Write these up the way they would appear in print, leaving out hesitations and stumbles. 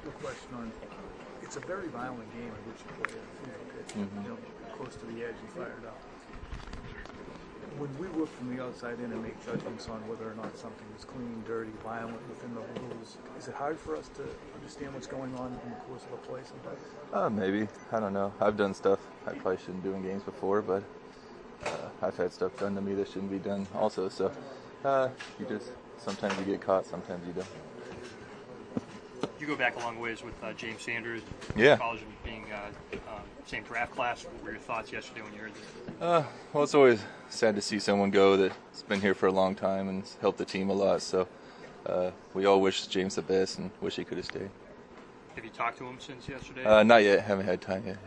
A question on, it's a very violent game in which you play it, close to the edge and fired up. When we look from the outside in and make judgments on whether or not something is clean, dirty, violent within the rules, is it hard for us to understand what's going on in the course of a play sometimes? Maybe. I don't know. I've done stuff I probably shouldn't do in games before, but I've had stuff done to me that shouldn't be done also. So sometimes you get caught, sometimes you don't. You go back a long ways with James Sanders, Yeah. college and being same draft class. What were your thoughts yesterday when you heard this? Well, it's always sad to see someone go that's been here for a long time and has helped the team a lot. So we all wish James the best and wish he could have stayed. Have you talked to him since yesterday? Not yet. Haven't had time yet.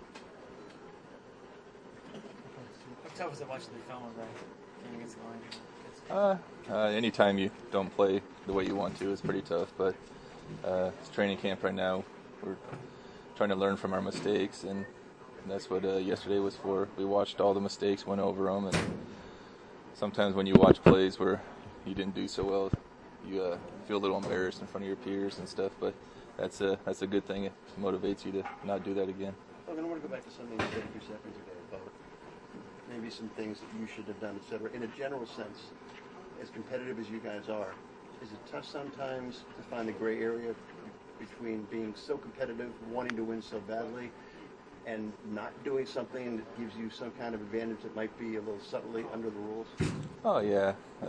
How tough is it watching the film of that game against the Lions? Anytime you don't play the way you want to, it's pretty tough. But it's training camp right now. We're trying to learn from our mistakes, and that's what yesterday was for. We watched all the mistakes, went over them, and sometimes when you watch plays where you didn't do so well, you feel a little embarrassed in front of your peers and stuff. But that's a good thing. It motivates you to not do that again. Logan, I want to go back to something you said a few seconds ago about maybe some things that you should have done, etc. In a general sense, as competitive as you guys are, is it tough sometimes to find the gray area between being so competitive, wanting to win so badly, and not doing something that gives you some kind of advantage that might be a little subtly under the rules? Oh, yeah.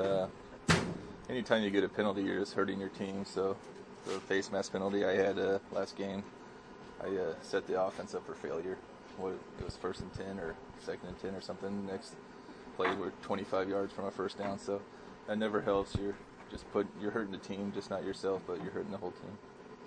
Anytime you get a penalty, you're just hurting your team. So the face mask penalty I had last game, I set the offense up for failure. It was 1st and 10 or 2nd and 10 or something. Next play, we're 25 yards from a first down. So that never helps. You're hurting the team, just not yourself, but you're hurting the whole team.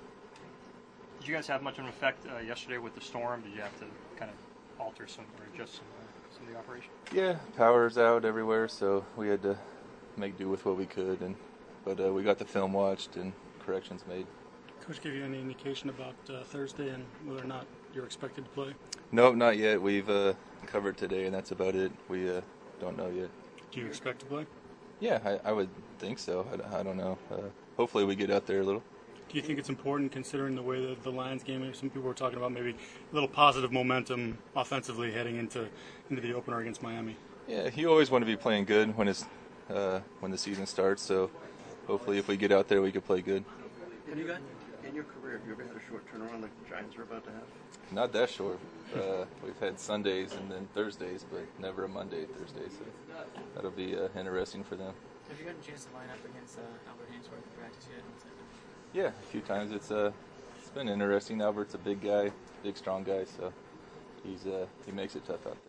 Did you guys have much of an effect yesterday with the storm? Did you have to kind of alter some or adjust some of the operation? Yeah, power's out everywhere, so we had to make do with what we could. But we got the film watched and corrections made. Coach give you any indication about Thursday and whether or not you're expected to play? Nope, not yet. We've covered today, and that's about it. We don't know yet. Do you expect to play? Yeah, I would think so. I don't know. Hopefully we get out there a little. Do you think it's important, considering the way that the Lions game, some people were talking about maybe a little positive momentum offensively heading into the opener against Miami? Yeah, you always want to be playing good when the season starts. So hopefully if we get out there, we can play good. Have you got, in your career, have you ever had a short turnaround like the Giants are about to have? Not that short. We've had Sundays and then Thursdays, but never a Monday, Thursday. So that'll be interesting for them. Have you gotten a chance to line up against Albert Haynesworth in practice yet? Yeah, a few times. It's been interesting. Albert's a big guy, big strong guy, so he makes it tough out there.